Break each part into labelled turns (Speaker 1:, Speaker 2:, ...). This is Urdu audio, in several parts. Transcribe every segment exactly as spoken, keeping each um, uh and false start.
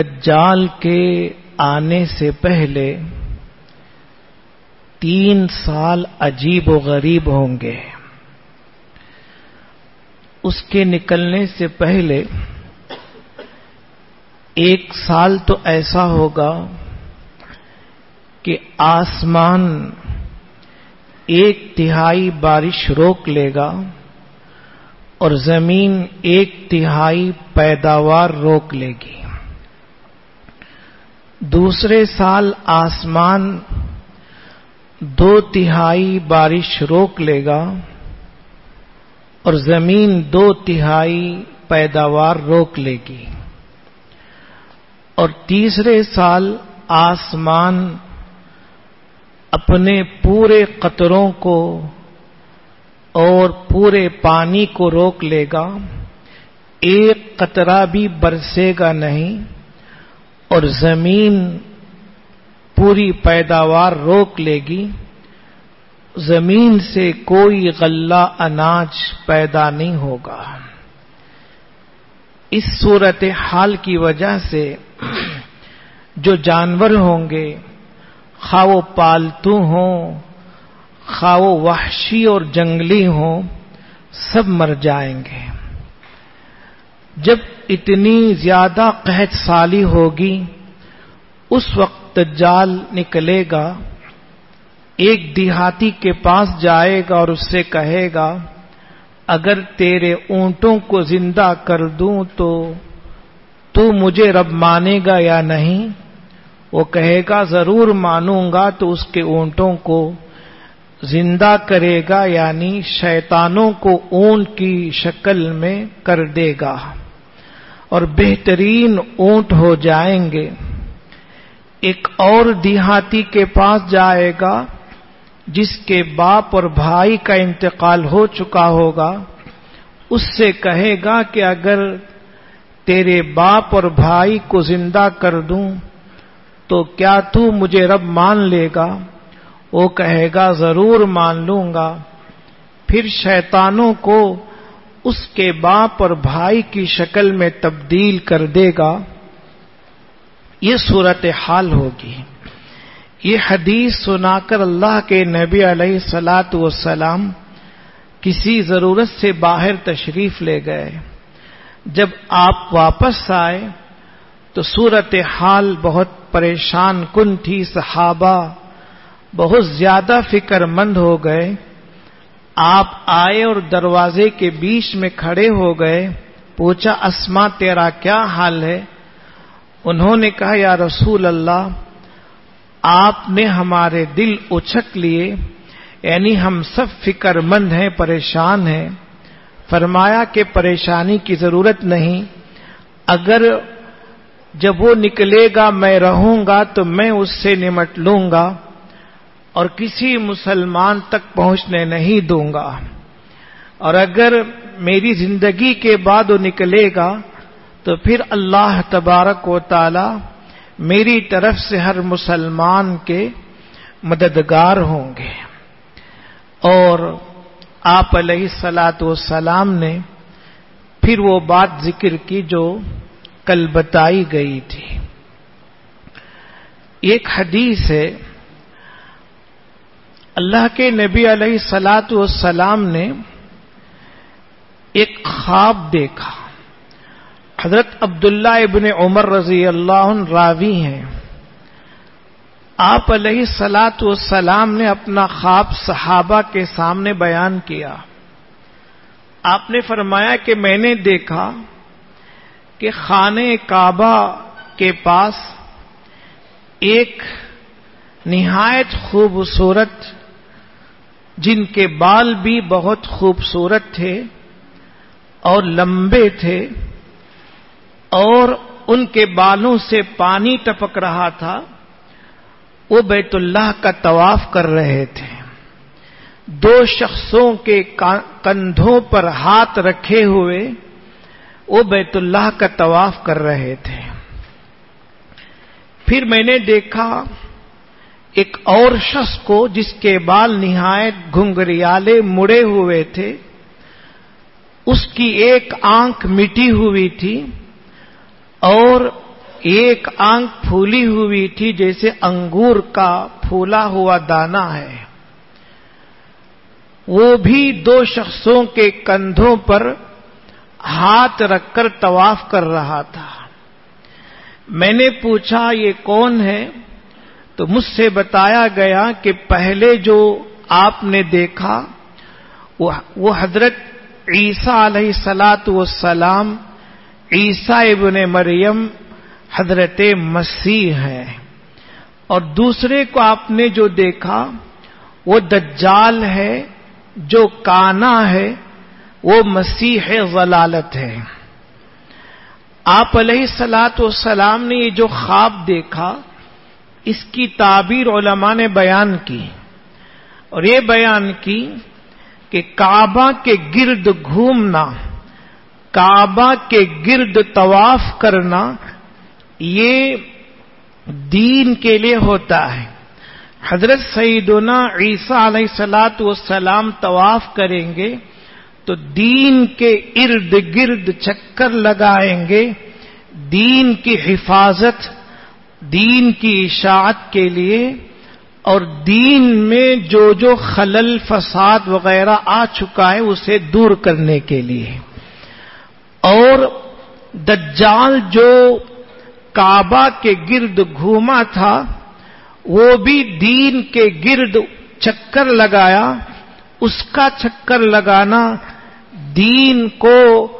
Speaker 1: دجال کے آنے سے پہلے تین سال عجیب و غریب ہوں گے. اس کے نکلنے سے پہلے ایک سال تو ایسا ہوگا کہ آسمان ایک تہائی بارش روک لے گا اور زمین ایک تہائی پیداوار روک لے گی. دوسرے سال آسمان دو تہائی بارش روک لے گا اور زمین دو تہائی پیداوار روک لے گی. اور تیسرے سال آسمان اپنے پورے قطروں کو اور پورے پانی کو روک لے گا، ایک قطرہ بھی برسے گا نہیں، اور زمین پوری پیداوار روک لے گی. زمین سے کوئی غلہ اناج پیدا نہیں ہوگا. اس صورت حال کی وجہ سے جو جانور ہوں گے، خواہ وہ پالتو ہوں خواہ وہ وحشی اور جنگلی ہوں، سب مر جائیں گے. جب اتنی زیادہ قحط سالی ہوگی اس وقت دجال نکلے گا، ایک دیہاتی کے پاس جائے گا اور اس سے کہے گا اگر تیرے اونٹوں کو زندہ کر دوں تو تو مجھے رب مانے گا یا نہیں؟ وہ کہے گا ضرور مانوں گا. تو اس کے اونٹوں کو زندہ کرے گا، یعنی شیطانوں کو اونٹ کی شکل میں کر دے گا اور بہترین اونٹ ہو جائیں گے. ایک اور دیہاتی کے پاس جائے گا جس کے باپ اور بھائی کا انتقال ہو چکا ہوگا. اس سے کہے گا کہ اگر تیرے باپ اور بھائی کو زندہ کر دوں تو کیا تو مجھے رب مان لے گا؟ وہ کہے گا ضرور مان لوں گا. پھر شیطانوں کو اس کے باپ اور بھائی کی شکل میں تبدیل کر دے گا. یہ صورت حال ہوگی. یہ حدیث سنا کر اللہ کے نبی علیہ الصلاۃ والسلام کسی ضرورت سے باہر تشریف لے گئے. جب آپ واپس آئے تو صورت حال بہت پریشان کن تھی. صحابہ بہت زیادہ فکر مند ہو گئے. آپ آئے اور دروازے کے بیچ میں کھڑے ہو گئے. پوچھا اسما تیرا کیا حال ہے؟ انہوں نے کہا یا رسول اللہ، آپ نے ہمارے دل اچک لیے، یعنی ہم سب فکر مند ہیں، پریشان ہیں. فرمایا کہ پریشانی کی ضرورت نہیں، اگر جب وہ نکلے گا میں رہوں گا تو میں اس سے نمٹ لوں گا اور کسی مسلمان تک پہنچنے نہیں دوں گا، اور اگر میری زندگی کے بعد وہ نکلے گا تو پھر اللہ تبارک و تعالی میری طرف سے ہر مسلمان کے مددگار ہوں گے. اور آپ علیہ الصلاۃ والسلام نے پھر وہ بات ذکر کی جو کل بتائی گئی تھی. ایک حدیث ہے، اللہ کے نبی علیہ الصلاۃ والسلام نے ایک خواب دیکھا. حضرت عبداللہ ابن عمر رضی اللہ عنہ راوی ہیں. آپ علیہ الصلاۃ والسلام نے اپنا خواب صحابہ کے سامنے بیان کیا. آپ نے فرمایا کہ میں نے دیکھا کہ خانہ کعبہ کے پاس ایک نہایت خوبصورت، جن کے بال بھی بہت خوبصورت تھے اور لمبے تھے اور ان کے بالوں سے پانی ٹپک رہا تھا، وہ بیت اللہ کا طواف کر رہے تھے. دو شخصوں کے کندھوں پر ہاتھ رکھے ہوئے وہ بیت اللہ کا طواف کر رہے تھے. پھر میں نے دیکھا ایک اور شخص کو جس کے بال نہایت گھنگریالے مڑے ہوئے تھے، اس کی ایک آنکھ مٹی ہوئی تھی اور ایک آنکھ پھولی ہوئی تھی جیسے انگور کا پھولا ہوا دانہ ہے. وہ بھی دو شخصوں کے کندھوں پر ہاتھ رکھ کر طواف کر رہا تھا. میں نے پوچھا یہ کون ہے؟ تو مجھ سے بتایا گیا کہ پہلے جو آپ نے دیکھا وہ حضرت عیسیٰ علیہ الصلاۃ والسلام، عیسیٰ ابن مریم حضرت مسیح ہیں، اور دوسرے کو آپ نے جو دیکھا وہ دجال ہے، جو کانا ہے، وہ مسیح ضلالت ہے. آپ علیہ الصلاۃ والسلام نے یہ جو خواب دیکھا اس کی تعبیر علماء نے بیان کی، اور یہ بیان کی کہ کعبہ کے گرد گھومنا، کعبہ کے گرد طواف کرنا یہ دین کے لیے ہوتا ہے. حضرت سیدنا عیسیٰ علیہ الصلاۃ والسلام طواف کریں گے تو دین کے ارد گرد چکر لگائیں گے، دین کی حفاظت، دین کی اشاعت کے لیے، اور دین میں جو جو خلل فساد وغیرہ آ چکا ہے اسے دور کرنے کے لیے. اور دجال جو کعبہ کے گرد گھوما تھا وہ بھی دین کے گرد چکر لگایا. اس کا چکر لگانا دین کو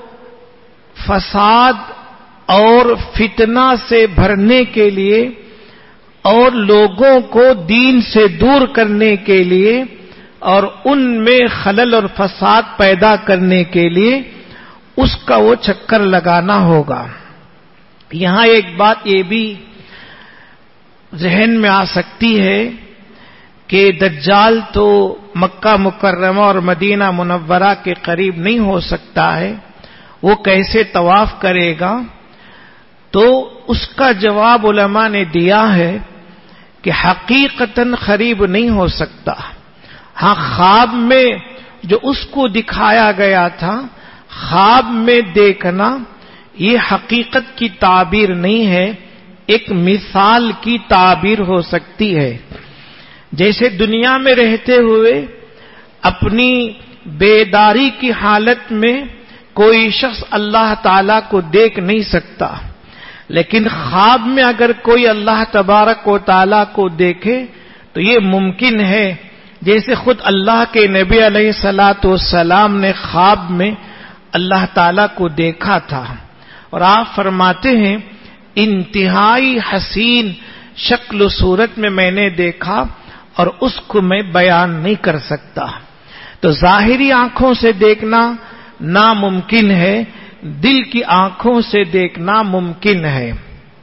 Speaker 1: فساد اور فتنہ سے بھرنے کے لیے اور لوگوں کو دین سے دور کرنے کے لیے اور ان میں خلل اور فساد پیدا کرنے کے لیے اس کا وہ چکر لگانا ہوگا. یہاں ایک بات یہ بھی ذہن میں آ سکتی ہے کہ دجال تو مکہ مکرمہ اور مدینہ منورہ کے قریب نہیں ہو سکتا ہے، وہ کیسے طواف کرے گا؟ تو اس کا جواب علماء نے دیا ہے کہ حقیقتاً قریب نہیں ہو سکتا. ہاں خواب میں جو اس کو دکھایا گیا تھا، خواب میں دیکھنا یہ حقیقت کی تعبیر نہیں ہے، ایک مثال کی تعبیر ہو سکتی ہے. جیسے دنیا میں رہتے ہوئے اپنی بیداری کی حالت میں کوئی شخص اللہ تعالی کو دیکھ نہیں سکتا، لیکن خواب میں اگر کوئی اللہ تبارک و تعالی کو دیکھے تو یہ ممکن ہے. جیسے خود اللہ کے نبی علیہ الصلاۃ والسلام نے خواب میں اللہ تعالی کو دیکھا تھا، اور آپ فرماتے ہیں انتہائی حسین شکل و صورت میں میں نے دیکھا اور اس کو میں بیان نہیں کر سکتا. تو ظاہری آنکھوں سے دیکھنا ناممکن ہے، دل کی آنکھوں سے دیکھنا ممکن ہے.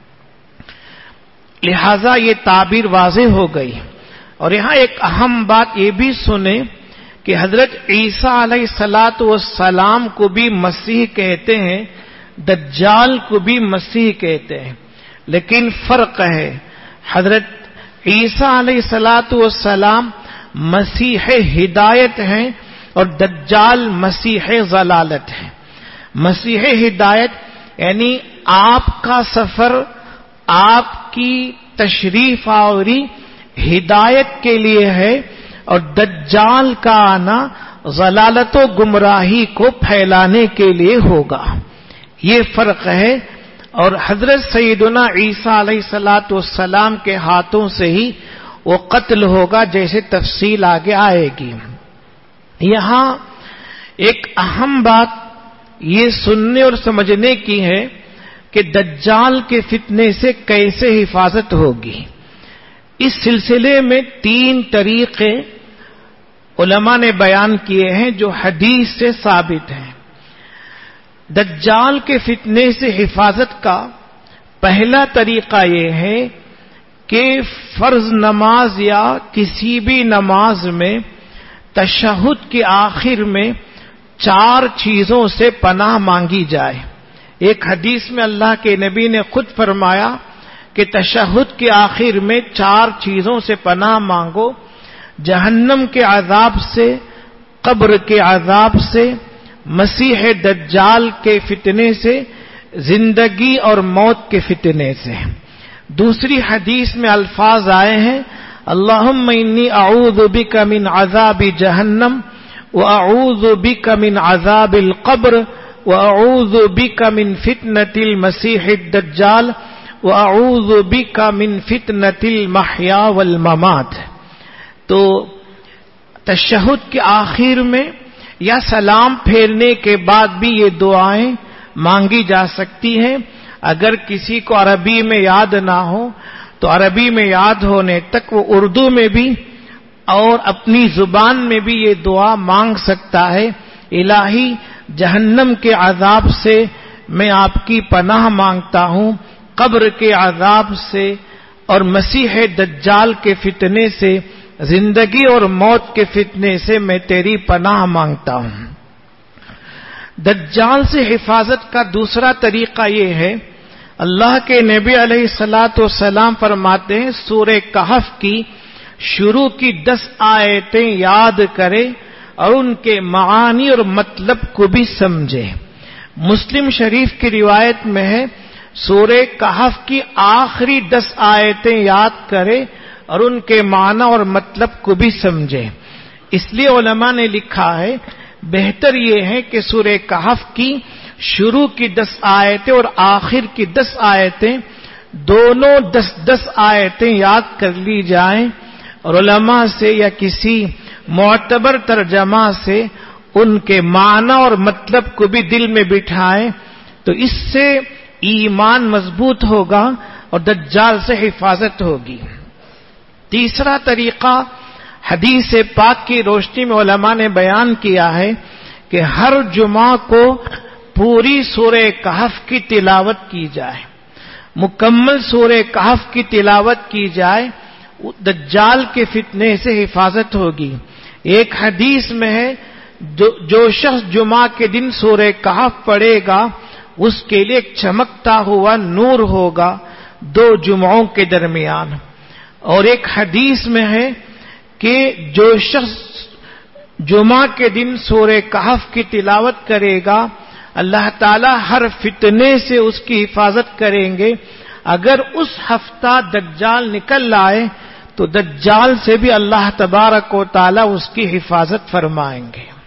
Speaker 1: لہذا یہ تعبیر واضح ہو گئی. اور یہاں ایک اہم بات یہ بھی سنیں کہ حضرت عیسیٰ علیہ الصلاۃ والسلام کو بھی مسیح کہتے ہیں، دجال کو بھی مسیح کہتے ہیں، لیکن فرق ہے. حضرت عیسیٰ علیہ الصلاۃ والسلام مسیح ہدایت ہیں اور دجال مسیح ضلالت ہے. مسیح ہدایت یعنی آپ کا سفر، آپ کی تشریف آوری ہدایت کے لیے ہے، اور دجال کا آنا ضلالت و گمراہی کو پھیلانے کے لیے ہوگا. یہ فرق ہے. اور حضرت سیدنا عیسیٰ علیہ الصلاۃ والسلام کے ہاتھوں سے ہی وہ قتل ہوگا، جیسے تفصیل آگے آئے گی. یہاں ایک اہم بات یہ سننے اور سمجھنے کی ہے کہ دجال کے فتنے سے کیسے حفاظت ہوگی. اس سلسلے میں تین طریقے علماء نے بیان کیے ہیں جو حدیث سے ثابت ہیں. دجال کے فتنے سے حفاظت کا پہلا طریقہ یہ ہے کہ فرض نماز یا کسی بھی نماز میں تشہد کے آخر میں چار چیزوں سے پناہ مانگی جائے. ایک حدیث میں اللہ کے نبی نے خود فرمایا کہ تشہد کے آخر میں چار چیزوں سے پناہ مانگو: جہنم کے عذاب سے، قبر کے عذاب سے، مسیح دجال کے فتنے سے، زندگی اور موت کے فتنے سے. دوسری حدیث میں الفاظ آئے ہیں اللہم انی اعوذ بک من عذاب جہنم واعوذ بک من عذاب القبر واعوذ بک من فتنة المسیح الدجال واعوذ بک من فتنة المحیا والممات. تو تشہد کے آخر میں یا سلام پھیرنے کے بعد بھی یہ دعائیں مانگی جا سکتی ہیں. اگر کسی کو عربی میں یاد نہ ہو تو عربی میں یاد ہونے تک وہ اردو میں بھی اور اپنی زبان میں بھی یہ دعا مانگ سکتا ہے. الہی جہنم کے عذاب سے میں آپ کی پناہ مانگتا ہوں، قبر کے عذاب سے اور مسیح دجال کے فتنے سے، زندگی اور موت کے فتنے سے میں تیری پناہ مانگتا ہوں. دجال سے حفاظت کا دوسرا طریقہ یہ ہے، اللہ کے نبی علیہ الصلاۃ والسلام فرماتے ہیں سورہ کہف کی شروع کی دس آیتیں یاد کرے اور ان کے معانی اور مطلب کو بھی سمجھے. مسلم شریف کی روایت میں ہے سورہ کہف کی آخری دس آیتیں یاد کرے اور ان کے معنی اور مطلب کو بھی سمجھے. اس لیے علماء نے لکھا ہے بہتر یہ ہے کہ سورہ کہف کی شروع کی دس آیتیں اور آخر کی دس آیتیں دونوں دس دس آیتیں یاد کر لی جائیں اور علماء سے یا کسی معتبر ترجمہ سے ان کے معنی اور مطلب کو بھی دل میں بٹھائیں تو اس سے ایمان مضبوط ہوگا اور دجال سے حفاظت ہوگی. تیسرا طریقہ حدیث پاک کی روشنی میں علماء نے بیان کیا ہے کہ ہر جمعہ کو پوری سورہ کہف کی تلاوت کی جائے، مکمل سورہ کہف کی تلاوت کی جائے، دجال کے فتنے سے حفاظت ہوگی. ایک حدیث میں ہے جو, جو شخص جمعہ کے دن سورہ کہف پڑھے گا اس کے لیے ایک چمکتا ہوا نور ہوگا دو جمعوں کے درمیان. اور ایک حدیث میں ہے کہ جو شخص جمعہ کے دن سورہ کہف کی تلاوت کرے گا اللہ تعالی ہر فتنے سے اس کی حفاظت کریں گے. اگر اس ہفتہ دجال نکل آئے تو دجال سے بھی اللہ تبارک و تعالی اس کی حفاظت فرمائیں گے.